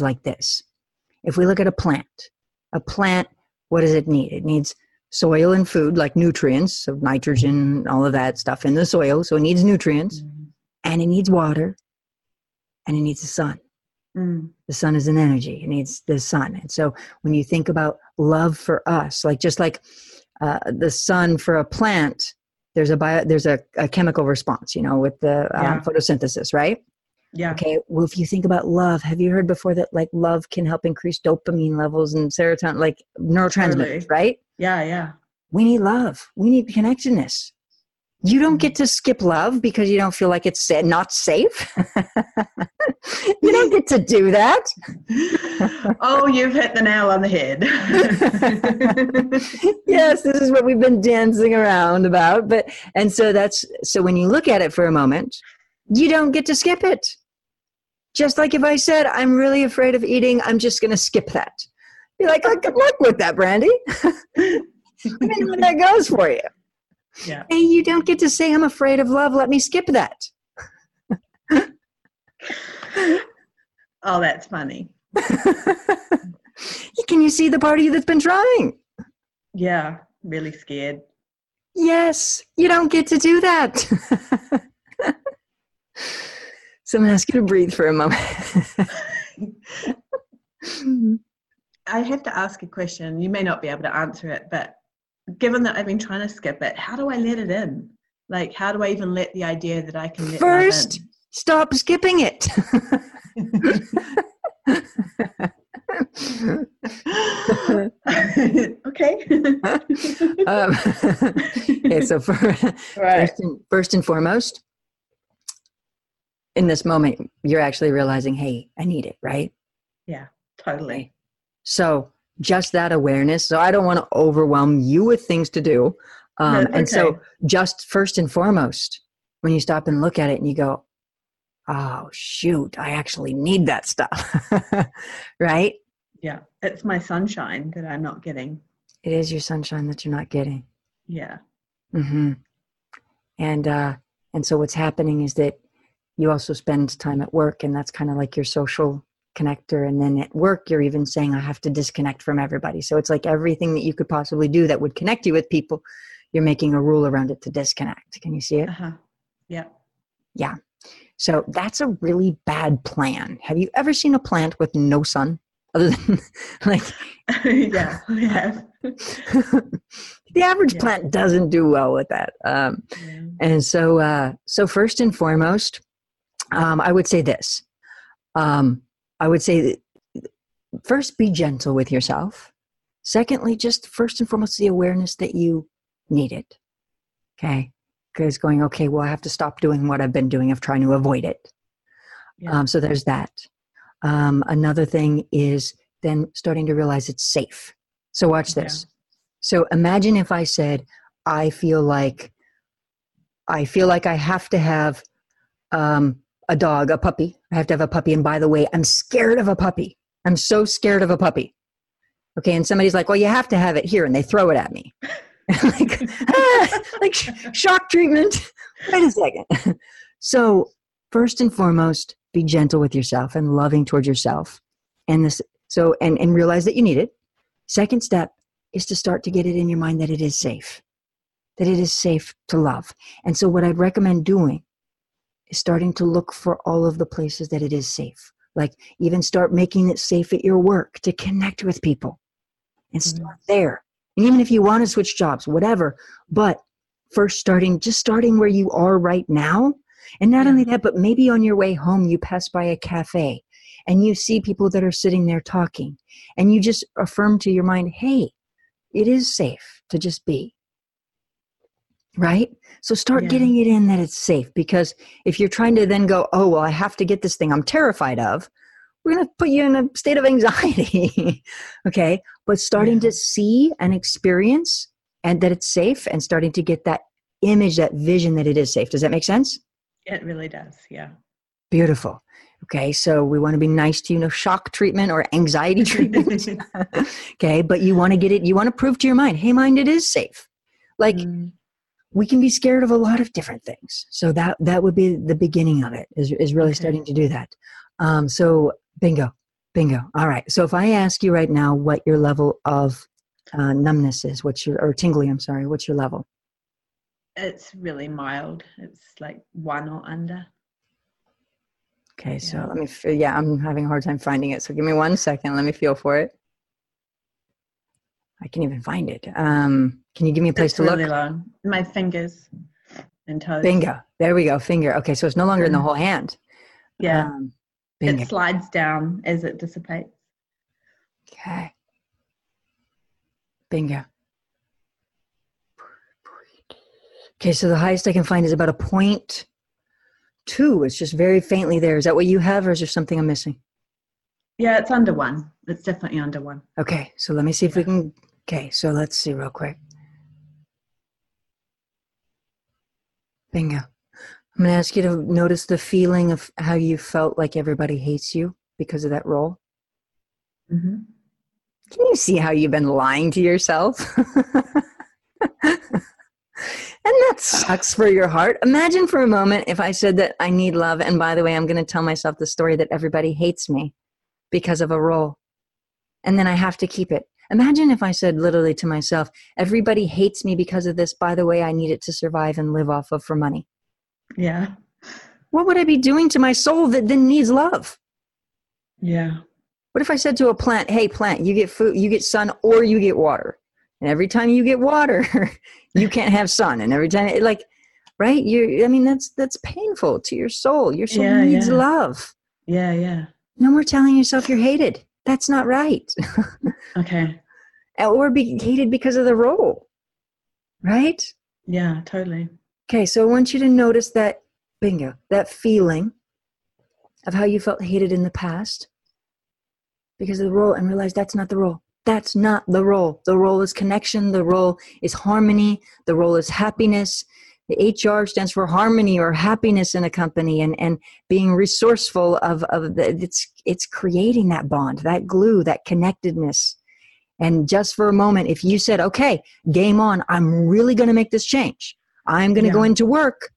soil and food, like nutrients, so nitrogen, all of that stuff in the soil. So it needs nutrients, and it needs water, and it needs the sun. The sun is an energy. It needs the sun. And so when you think about love for us, like just like the sun for a plant, there's a chemical response, with the photosynthesis, right? Yeah. Okay. Well, if you think about love, have you heard before that like love can help increase dopamine levels and serotonin, like neurotransmitters, Totally. right? Yeah. We need love. We need connectedness. You don't get to skip love because you don't feel like it's not safe. You don't get to do that. Oh, you've hit the nail on the head. Yes, this is what we've been dancing around about. So when you look at it for a moment, you don't get to skip it. Just like if I said, I'm really afraid of eating, I'm just going to skip that. You're like, oh, good luck with that, Brandy. Let me know how that goes for you. Yeah. Hey, you don't get to say, I'm afraid of love. Let me skip that. Oh, that's funny. Can you see the part of you that's been trying? Yeah, really scared. Yes, you don't get to do that. So I'm going to ask you to breathe for a moment. I have to ask a question. You may not be able to answer it, but given that I've been trying to skip it, how do I let it in? Like, how do I even let the idea that I can let First, love in? Stop skipping it. Okay. Okay, so Right. first and foremost, in this moment, you're actually realizing, hey, I need it, right? Yeah, totally. Okay. So just that awareness. So I don't want to overwhelm you with things to do. So just first and foremost, when you stop and look at it and you go, oh, shoot, I actually need that stuff, right? Yeah, it's my sunshine that I'm not getting. It is your sunshine that you're not getting. Yeah. Mm-hmm. And so what's happening is that you also spend time at work, and that's kind of like your social connector. And then at work, you're even saying, I have to disconnect from everybody. So it's like everything that you could possibly do that would connect you with people, you're making a rule around it to disconnect. Can you see it? Uh-huh. Yeah. Yeah. So that's a really bad plan. Have you ever seen a plant with no sun? Other than like, yeah, we have. The average plant doesn't do well with that. And so first and foremost, I would say this. I would say first, be gentle with yourself. Secondly, just first and foremost, the awareness that you need it. Okay. Because going, okay, well, I have to stop doing what I've been doing of trying to avoid it. Yeah. So there's that. Another thing is then starting to realize it's safe. So watch this. Yeah. So imagine if I said, I feel like I have to have a dog, a puppy. I have to have a puppy. And by the way, I'm scared of a puppy. I'm so scared of a puppy. Okay. And somebody's like, well, you have to have it here. And they throw it at me. like shock treatment. Wait a second. So first and foremost, be gentle with yourself and loving towards yourself. And realize that you need it. Second step is to start to get it in your mind that it is safe, that it is safe to love. And so what I'd recommend doing is starting to look for all of the places that it is safe. Like even start making it safe at your work to connect with people and start there. And even if you want to switch jobs, whatever, but first starting where you are right now. And not only that, but maybe on your way home, you pass by a cafe and you see people that are sitting there talking and you just affirm to your mind, hey, it is safe to just be. Right? So start getting it in that it's safe, because if you're trying to then go, oh, well, I have to get this thing I'm terrified of, we're going to put you in a state of anxiety. Okay. But starting to see and experience and that it's safe and starting to get that image, that vision that it is safe. Does that make sense? It really does. Yeah. Beautiful. Okay. So we want to be nice to, shock treatment or anxiety treatment. Okay. But you want to get it, you want to prove to your mind, hey, mind, it is safe. Like we can be scared of a lot of different things. So that would be the beginning of it, is really starting to do that. So bingo. All right. So if I ask you right now what your level of numbness is? Or tingly, I'm sorry. What's your level? It's really mild. It's like 1 or under. Okay, so let me, I'm having a hard time finding it. So give me 1 second. Let me feel for it. I can't even find it. Can you give me a place to really look? Long. My fingers and toes. Finger. There we go. Finger. Okay, so it's no longer in the whole hand. Yeah. Bingo. It slides down as it dissipates. Okay. Bingo. Okay, so the highest I can find is about a 0.2. It's just very faintly there. Is that what you have, or is there something I'm missing? Yeah, it's under 1. It's definitely under 1. Okay, so let me see if we can. Okay, so let's see real quick. Bingo. I'm going to ask you to notice the feeling of how you felt like everybody hates you because of that role. Mm-hmm. Can you see how you've been lying to yourself? And that sucks for your heart. Imagine for a moment if I said that I need love, and by the way, I'm going to tell myself the story that everybody hates me because of a role, and then I have to keep it. Imagine if I said literally to myself, everybody hates me because of this. By the way, I need it to survive and live off of for money. Yeah. What would I be doing to my soul that then needs love? Yeah. What if I said to a plant, hey, plant, you get food, you get sun, or you get water. And every time you get water, you can't have sun. And every time, right? That's painful to your soul. Your soul needs love. Yeah, yeah. No more telling yourself you're hated. That's not right. Okay. Or be hated because of the role. Right? Yeah, totally. Okay, so I want you to notice that, bingo, that feeling of how you felt hated in the past because of the role, and realize that's not the role. That's not the role. The role is connection. The role is harmony. The role is happiness. The HR stands for harmony or happiness in a company, and being resourceful it's creating that bond, that glue, that connectedness. And just for a moment, if you said, okay, game on, I'm really going to make this change. I'm going to go into work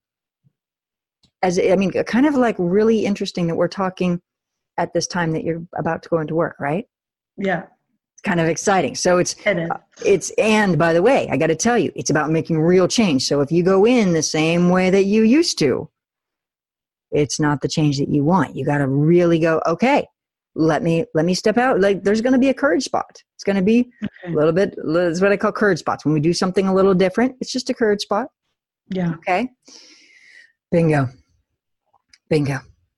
kind of like really interesting that we're talking at this time that you're about to go into work, right? Yeah. Kind of exciting. So and by the way, I got to tell you, it's about making real change. So if you go in the same way that you used to, it's not the change that you want. You got to really go, okay, let me step out. Like there's going to be a courage spot. It's going to be a little bit, that's what I call courage spots. When we do something a little different, it's just a courage spot. Yeah. Okay. Bingo. Bingo.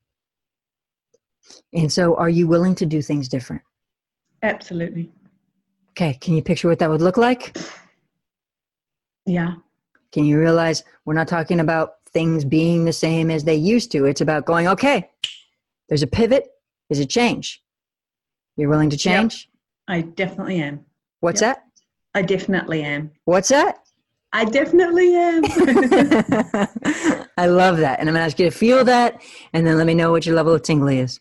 And so are you willing to do things different? Absolutely. Okay. Can you picture what that would look like? Yeah. Can you realize we're not talking about things being the same as they used to? It's about going, okay, there's a pivot, there's a change. You're willing to change? Yep. I definitely am. What's that? I definitely am. What's that? I definitely am. I love that. And I'm going to ask you to feel that, and then let me know what your level of tingly is.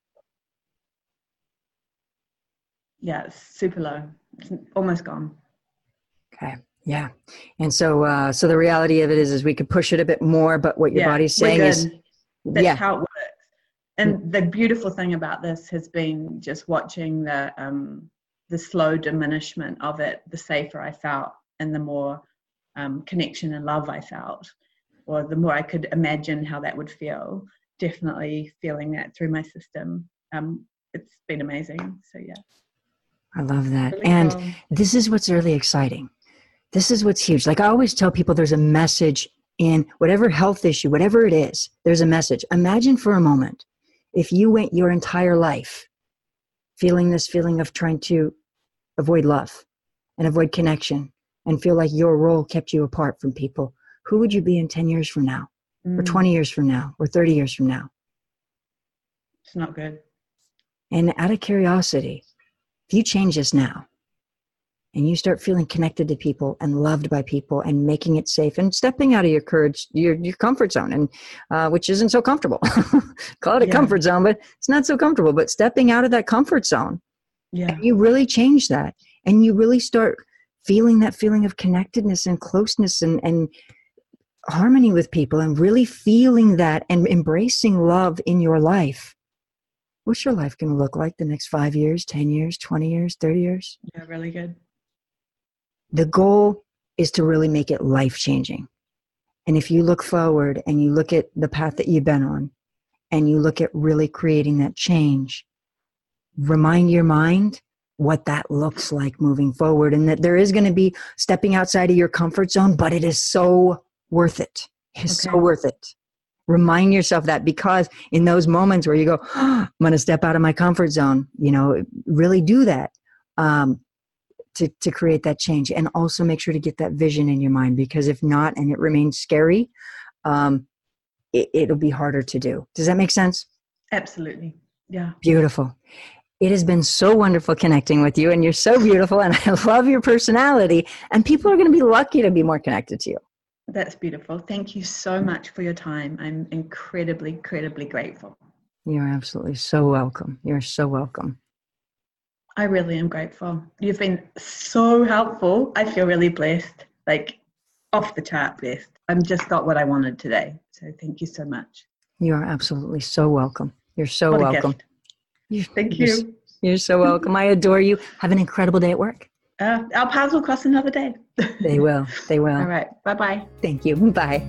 Yeah, it's super low. It's almost gone. Okay. Yeah. And so so the reality of it is we could push it a bit more, but what your body's saying is that's how it works. And the beautiful thing about this has been just watching the slow diminishment of it. The safer I felt, and the more connection and love I felt, or the more I could imagine how that would feel. Definitely feeling that through my system. It's been amazing. So yeah. I love that. Really and cool. This is what's really exciting. This is what's huge. Like I always tell people, there's a message in whatever health issue, whatever it is, there's a message. Imagine for a moment, if you went your entire life feeling this feeling of trying to avoid love and avoid connection and feel like your role kept you apart from people, who would you be in 10 years from now, or 20 years from now, or 30 years from now? It's not good. And out of curiosity, if you change this now and you start feeling connected to people and loved by people and making it safe and stepping out of your courage, your comfort zone, and which isn't so comfortable. Call it a comfort zone, but it's not so comfortable. But stepping out of that comfort zone, and you really change that, and you really start feeling that feeling of connectedness and closeness and harmony with people, and really feeling that and embracing love in your life. What's your life going to look like the next 5 years, 10 years, 20 years, 30 years? Yeah, really good. The goal is to really make it life-changing. And if you look forward and you look at the path that you've been on and you look at really creating that change, remind your mind what that looks like moving forward, and that there is going to be stepping outside of your comfort zone, but it is so worth it. It's so worth it. Remind yourself that, because in those moments where you go, oh, I'm going to step out of my comfort zone, really do that to create that change. And also make sure to get that vision in your mind, because if not, and it remains scary, it'll be harder to do. Does that make sense? Absolutely. Yeah. Beautiful. It has been so wonderful connecting with you, and you're so beautiful, and I love your personality, and people are going to be lucky to be more connected to you. That's beautiful. Thank you so much for your time. I'm incredibly, incredibly grateful. You're absolutely so welcome. You're so welcome. I really am grateful. You've been so helpful. I feel really blessed, like off the chart blessed. I've just got what I wanted today. So thank you so much. You are absolutely so welcome. You're so welcome. Thank you. You're so welcome. I adore you. Have an incredible day at work. Our paths will cross another day. They will. They will. All right. Bye-bye. Thank you. Bye.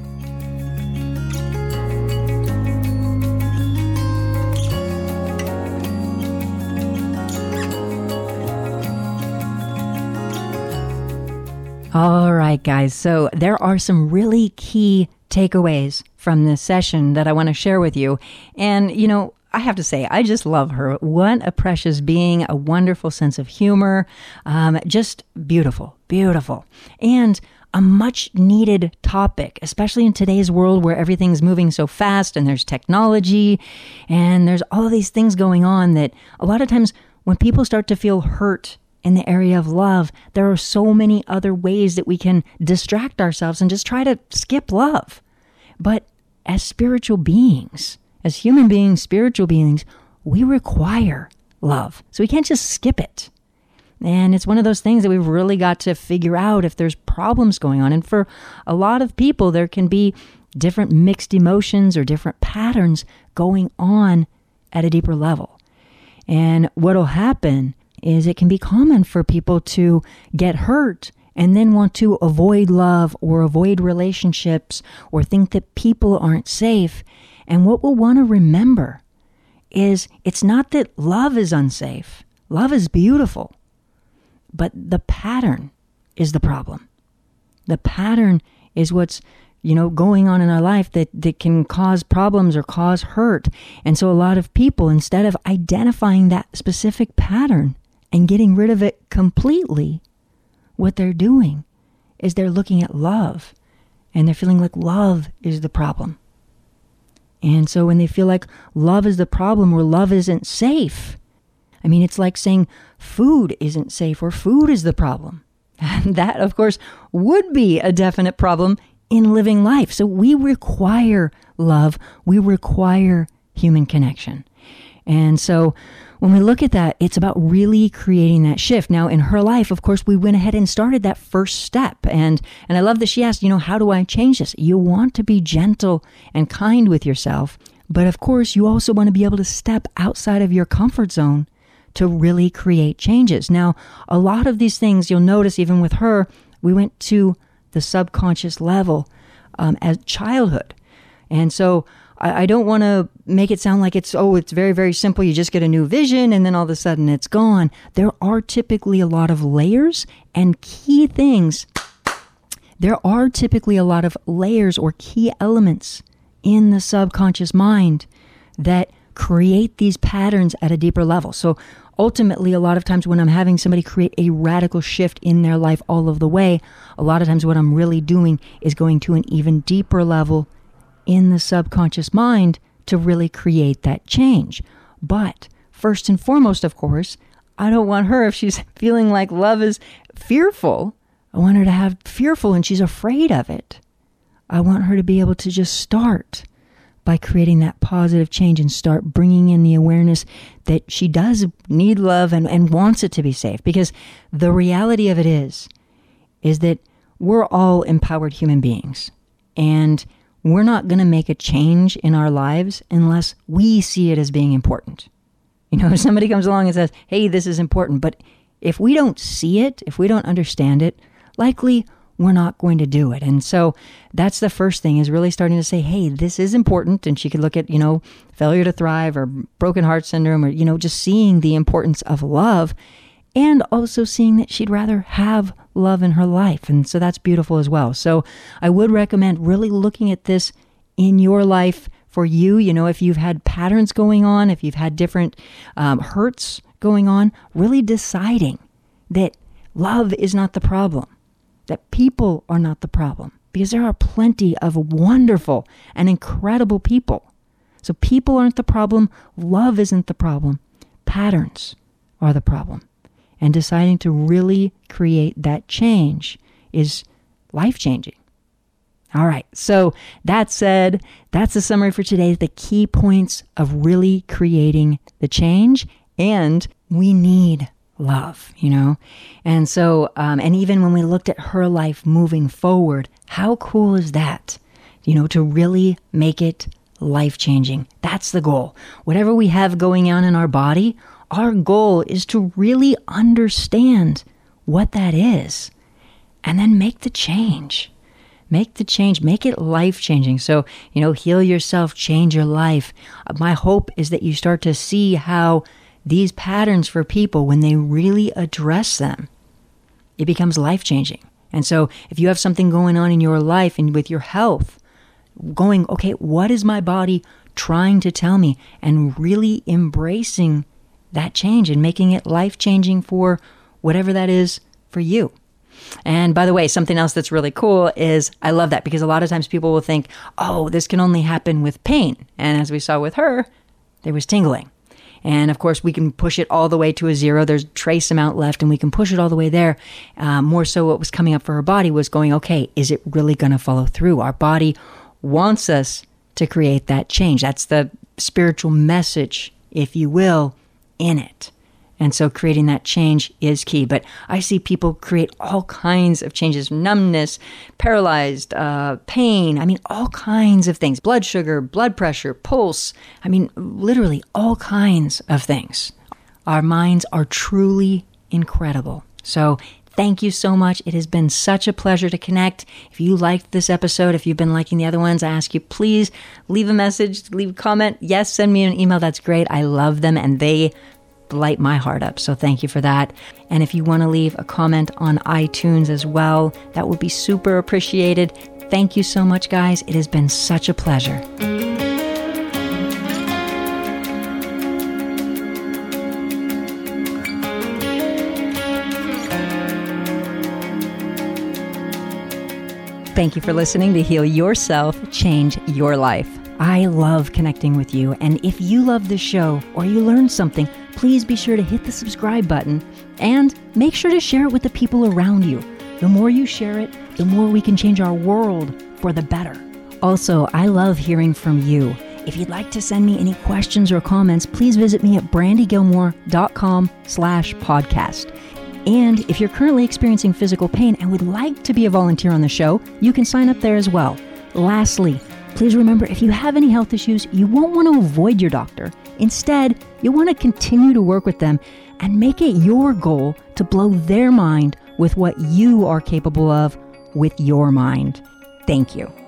All right, guys. So there are some really key takeaways from this session that I want to share with you. And, I have to say, I just love her. What a precious being, a wonderful sense of humor, just beautiful, beautiful. And a much needed topic, especially in today's world where everything's moving so fast and there's technology and there's all of these things going on that a lot of times when people start to feel hurt in the area of love, there are so many other ways that we can distract ourselves and just try to skip love. But as spiritual beings, as human beings, spiritual beings, we require love. So we can't just skip it. And it's one of those things that we've really got to figure out if there's problems going on. And for a lot of people, there can be different mixed emotions or different patterns going on at a deeper level. And what'll happen is it can be common for people to get hurt and then want to avoid love or avoid relationships or think that people aren't safe. And what we'll want to remember is it's not that love is unsafe. Love is beautiful. But the pattern is the problem. The pattern is what's, going on in our life that can cause problems or cause hurt. And so a lot of people, instead of identifying that specific pattern and getting rid of it completely, what they're doing is they're looking at love and they're feeling like love is the problem. And so when they feel like love is the problem or love isn't safe, it's like saying food isn't safe or food is the problem. And that, of course, would be a definite problem in living life. So we require love. We require human connection. And so when we look at that, it's about really creating that shift. Now, in her life, of course, we went ahead and started that first step. And I love that she asked, how do I change this? You want to be gentle and kind with yourself. But of course, you also want to be able to step outside of your comfort zone to really create changes. Now, a lot of these things, you'll notice even with her, we went to the subconscious level as childhood. And so I don't want to make it sound like it's very, very simple. You just get a new vision and then all of a sudden it's gone. There are typically a lot of layers and key things. There are typically a lot of layers or key elements in the subconscious mind that create these patterns at a deeper level. So ultimately, a lot of times when I'm having somebody create a radical shift in their life all of the way, a lot of times what I'm really doing is going to an even deeper level in the subconscious mind to really create that change. But first and foremost, of course, I don't want her, if she's feeling like love is fearful, I want her to have fearful and she's afraid of it. I want her to be able to just start by creating that positive change and start bringing in the awareness that she does need love and wants it to be safe. Because the reality of it is that we're all empowered human beings. And we're not going to make a change in our lives unless we see it as being important. If somebody comes along and says, hey, this is important, but if we don't see it, if we don't understand it, likely we're not going to do it. And so that's the first thing, is really starting to say, hey, this is important. And she could look at, failure to thrive or broken heart syndrome, or, just seeing the importance of love, and also seeing that she'd rather have love in her life. And so that's beautiful as well. So I would recommend really looking at this in your life for you. If you've had patterns going on, if you've had different hurts going on, really deciding that love is not the problem, that people are not the problem, because there are plenty of wonderful and incredible people. So people aren't the problem. Love isn't the problem. Patterns are the problem. And deciding to really create that change is life-changing. All right, so that said, that's the summary for today, the key points of really creating the change. And we need love, And so, and even when we looked at her life moving forward, how cool is that? To really make it life-changing. That's the goal. Whatever we have going on in our body, our goal is to really understand what that is and then make the change. Make the change, make it life-changing. So, heal yourself, change your life. My hope is that you start to see how these patterns for people, when they really address them, it becomes life-changing. And so if you have something going on in your life and with your health, going, okay, what is my body trying to tell me? And really embracing that change and making it life-changing for whatever that is for you. And by the way, something else that's really cool is, I love that, because a lot of times people will think, oh, this can only happen with pain. And as we saw with her, there was tingling. And of course, we can push it all the way to a 0. There's trace amount left, and we can push it all the way there. More so what was coming up for her body was going, okay, is it really going to follow through? Our body wants us to create that change. That's the spiritual message, if you will, in it. And so creating that change is key. But I see people create all kinds of changes: numbness, paralyzed, pain. All kinds of things. Blood sugar, blood pressure, pulse. Literally all kinds of things. Our minds are truly incredible. So thank you so much. It has been such a pleasure to connect. If you liked this episode, if you've been liking the other ones, I ask you, please leave a message, leave a comment. Yes, send me an email. That's great. I love them, and they light my heart up. So thank you for that. And if you want to leave a comment on iTunes as well, that would be super appreciated. Thank you so much, guys. It has been such a pleasure. Thank you for listening to Heal Yourself, Change Your Life. I love connecting with you, and if you love this show or you learned something, please be sure to hit the subscribe button and make sure to share it with the people around you. The more you share it, the more we can change our world for the better. Also, I love hearing from you. If you'd like to send me any questions or comments, please visit me at brandygilmore.com/podcast. And if you're currently experiencing physical pain and would like to be a volunteer on the show, you can sign up there as well. Lastly, please remember, if you have any health issues, you won't want to avoid your doctor. Instead, you'll want to continue to work with them and make it your goal to blow their mind with what you are capable of with your mind. Thank you.